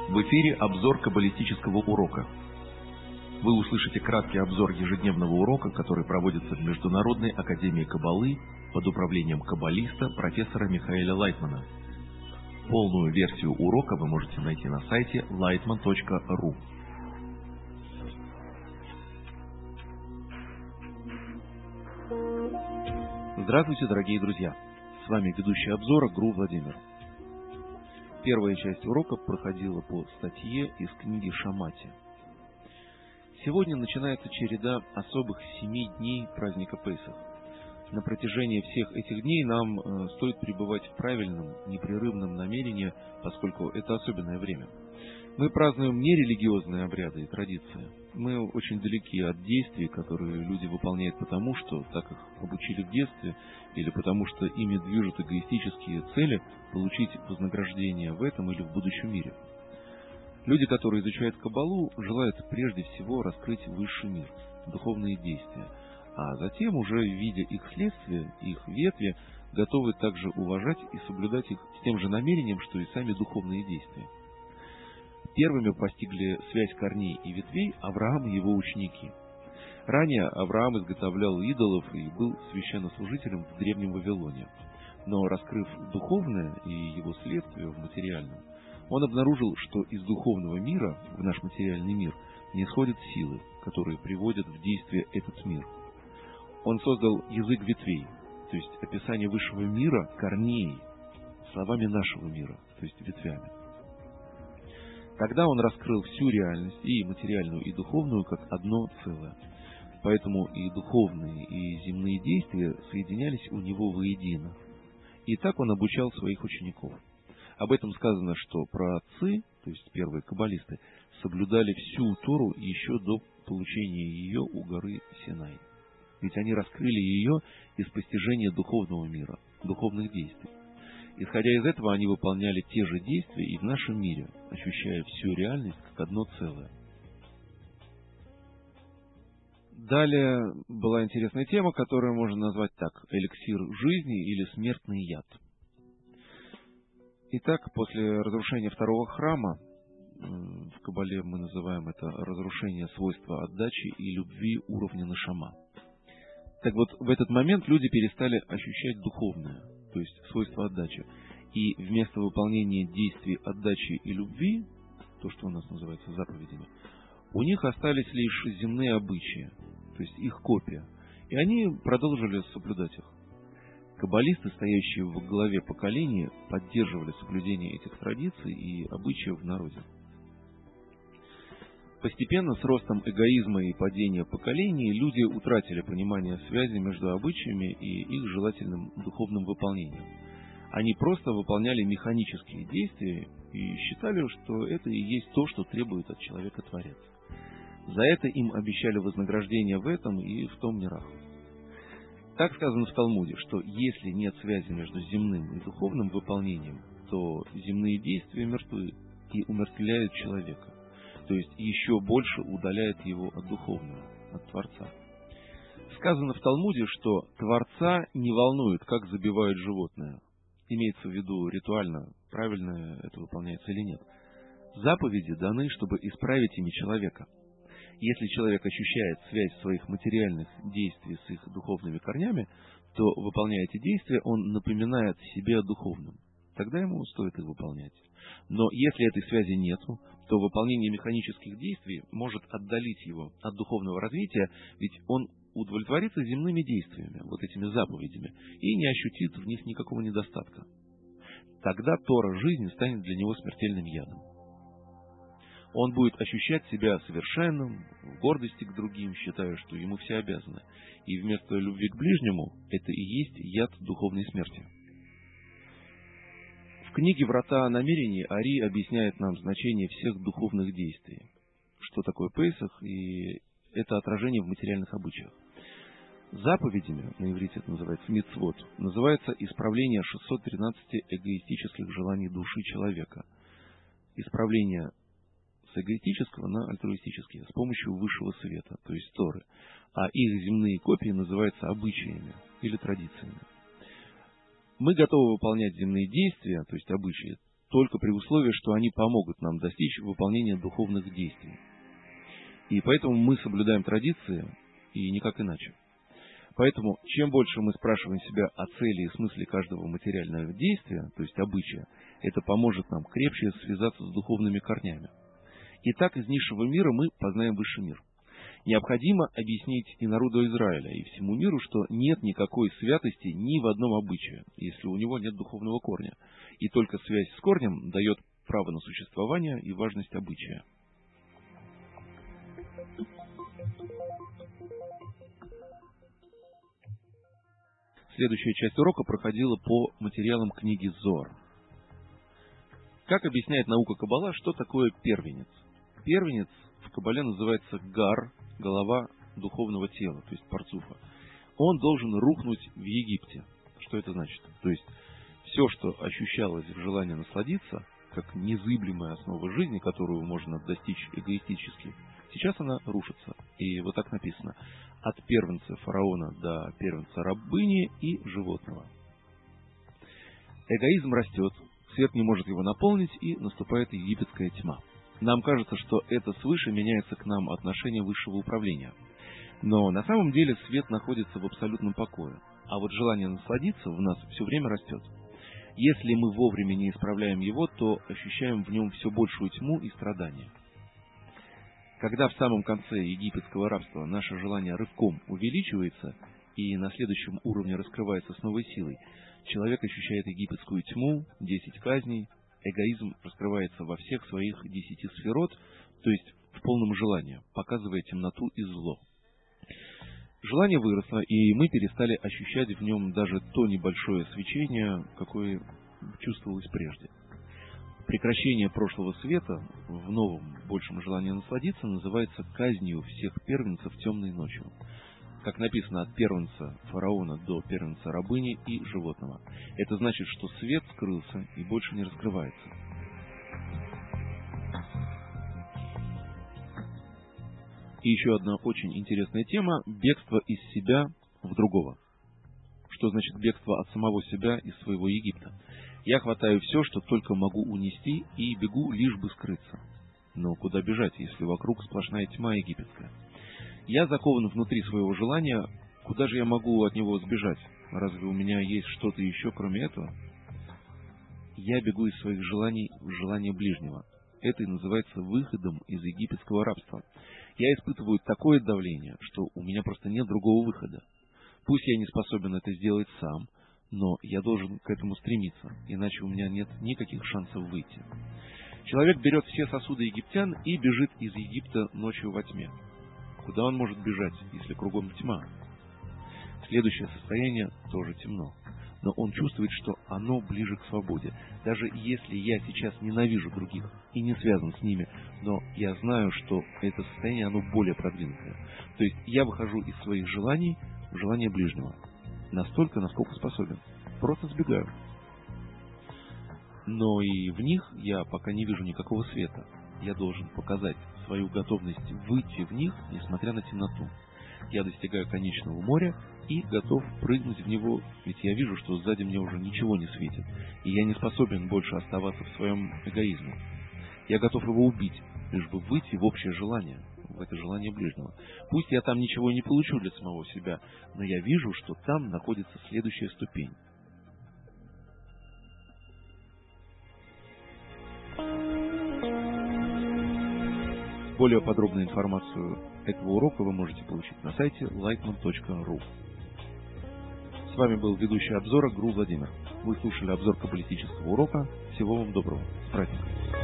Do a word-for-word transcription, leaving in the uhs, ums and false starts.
В эфире обзор каббалистического урока. Вы услышите краткий обзор ежедневного урока, который проводится в Международной академии каббалы под управлением каббалиста профессора Михаэля Лайтмана. Полную версию урока вы можете найти на сайте лайтман точка ру. Здравствуйте, дорогие друзья! С вами ведущий обзора ГРУ Владимир. Первая часть урока проходила по статье из книги Шамати. Сегодня начинается череда особых семи дней праздника Песах. На протяжении всех этих дней нам э, стоит пребывать в правильном, непрерывном намерении, поскольку это особенное время. Мы празднуем не религиозные обряды и традиции. Мы очень далеки от действий, которые люди выполняют потому, что так их обучили в детстве, или потому что ими движут эгоистические цели получить вознаграждение в этом или в будущем мире. Люди, которые изучают каббалу, желают прежде всего раскрыть высший мир, духовные действия, а затем, уже видя их следствия, их ветви, готовы также уважать и соблюдать их с тем же намерением, что и сами духовные действия. Первыми постигли связь корней и ветвей Авраам и его ученики. Ранее Авраам изготовлял идолов и был священнослужителем в Древнем Вавилоне. Но, раскрыв духовное и его следствие в материальном, он обнаружил, что из духовного мира в наш материальный мир не исходят силы, которые приводят в действие этот мир. Он создал язык ветвей, то есть описание высшего мира корней, словами нашего мира, то есть ветвями. Тогда он раскрыл всю реальность, и материальную, и духовную, как одно целое. Поэтому и духовные, и земные действия соединялись у него воедино. И так он обучал своих учеников. Об этом сказано, что праотцы, то есть первые каббалисты, соблюдали всю Тору еще до получения ее у горы Синай. Ведь они раскрыли ее из постижения духовного мира, духовных действий. Исходя из этого, они выполняли те же действия и в нашем мире, ощущая всю реальность как одно целое. Далее была интересная тема, которую можно назвать так: эликсир жизни или смертный яд. Итак, после разрушения второго храма, в каббале мы называем это разрушение свойства отдачи и любви уровня нешама. Так вот, в этот момент люди перестали ощущать духовное, то есть свойство отдачи. И вместо выполнения действий отдачи и любви, то, что у нас называется заповедями, у них остались лишь земные обычаи, то есть их копия. И они продолжили соблюдать их. Каббалисты, стоящие во главе поколения, поддерживали соблюдение этих традиций и обычаев в народе. Постепенно, с ростом эгоизма и падения поколений, люди утратили понимание связи между обычаями и их желательным духовным выполнением. Они просто выполняли механические действия и считали, что это и есть то, что требует от человека Творец. За это им обещали вознаграждение в этом и в том мирах. Так сказано в Талмуде, что если нет связи между земным и духовным выполнением, то земные действия мертвы и умертвляют человека. То есть еще больше удаляет его от духовного, от Творца. Сказано в Талмуде, что Творца не волнует, как забивают животное. Имеется в виду ритуально, правильно это выполняется или нет. Заповеди даны, чтобы исправить ими человека. Если человек ощущает связь своих материальных действий с их духовными корнями, то, выполняя эти действия, он напоминает себе о духовном. Тогда ему стоит их выполнять. Но если этой связи нету, то выполнение механических действий может отдалить его от духовного развития, ведь он удовлетворится земными действиями, вот этими заповедями, и не ощутит в них никакого недостатка. Тогда Тора жизни станет для него смертельным ядом. Он будет ощущать себя совершенным, в гордости к другим, считая, что ему все обязаны. И вместо любви к ближнему это и есть яд духовной смерти. В книге «Врата намерений» Ари объясняет нам значение всех духовных действий. Что такое Песах, и это отражение в материальных обычаях. Заповедями, на иврите это называется мицвот, называется исправление шестисот тринадцати эгоистических желаний души человека. Исправление с эгоистического на альтруистические, с помощью высшего света, то есть Торы. А их земные копии называются обычаями или традициями. Мы готовы выполнять земные действия, то есть обычаи, только при условии, что они помогут нам достичь выполнения духовных действий. И поэтому мы соблюдаем традиции, и никак иначе. Поэтому, чем больше мы спрашиваем себя о цели и смысле каждого материального действия, то есть обычая, это поможет нам крепче связаться с духовными корнями. И так из низшего мира мы познаем высший мир. Необходимо объяснить и народу Израиля, и всему миру, что нет никакой святости ни в одном обычае, если у него нет духовного корня. И только связь с корнем дает право на существование и важность обычая. Следующая часть урока проходила по материалам книги Зоар. Как объясняет наука Каббала, что такое первенец? Первенец в Каббале называется гар, голова духовного тела, то есть парцуфа. Он должен рухнуть в Египте. Что это значит? То есть все, что ощущалось в желании насладиться, как незыблемая основа жизни, которую можно достичь эгоистически, сейчас она рушится. И вот так написано: от первенца фараона до первенца рабыни и животного. Эгоизм растет, свет не может его наполнить, и наступает египетская тьма. Нам кажется, что это свыше меняется к нам отношение высшего управления. Но на самом деле свет находится в абсолютном покое, а вот желание насладиться в нас все время растет. Если мы вовремя не исправляем его, то ощущаем в нем все большую тьму и страдания. Когда в самом конце египетского рабства наше желание рывком увеличивается и на следующем уровне раскрывается с новой силой, человек ощущает египетскую тьму, десять казней, эгоизм раскрывается во всех своих десяти сферот, то есть в полном желании, показывая темноту и зло. Желание выросло, и мы перестали ощущать в нем даже то небольшое свечение, какое чувствовалось прежде. Прекращение прошлого света в новом, большем желании насладиться называется казнью всех первенцев темной ночью. Как написано, от первенца фараона до первенца рабыни и животного. Это значит, что свет скрылся и больше не раскрывается. И еще одна очень интересная тема – бегство из себя в другого. Что значит бегство от самого себя из своего Египта? Я хватаю все, что только могу унести, и бегу, лишь бы скрыться. Но куда бежать, если вокруг сплошная тьма египетская? Я закован внутри своего желания, куда же я могу от него сбежать? Разве у меня есть что-то еще, кроме этого? Я бегу из своих желаний в желание ближнего. Это и называется выходом из египетского рабства. Я испытываю такое давление, что у меня просто нет другого выхода. Пусть я не способен это сделать сам, но я должен к этому стремиться, иначе у меня нет никаких шансов выйти. Человек берет все сосуды египтян и бежит из Египта ночью во тьме. Куда он может бежать, если кругом тьма? Следующее состояние тоже темно, но он чувствует, что оно ближе к свободе. Даже если я сейчас ненавижу других и не связан с ними, но я знаю, что это состояние, оно более продвинутое. То есть я выхожу из своих желаний в желание ближнего. Настолько, насколько способен. Просто сбегаю. Но и в них я пока не вижу никакого света. Я должен показать свою готовность выйти в них, несмотря на темноту. Я достигаю конечного моря и готов прыгнуть в него, ведь я вижу, что сзади мне уже ничего не светит, и я не способен больше оставаться в своем эгоизме. Я готов его убить, лишь бы выйти в общее желание, в это желание ближнего. Пусть я там ничего не получу для самого себя, но я вижу, что там находится следующая ступень. Более подробную информацию этого урока вы можете получить на сайте лайтман точка ру. С вами был ведущий обзора ГРУ Владимир. Вы слушали обзор каббалистического урока. Всего вам доброго. С праздником!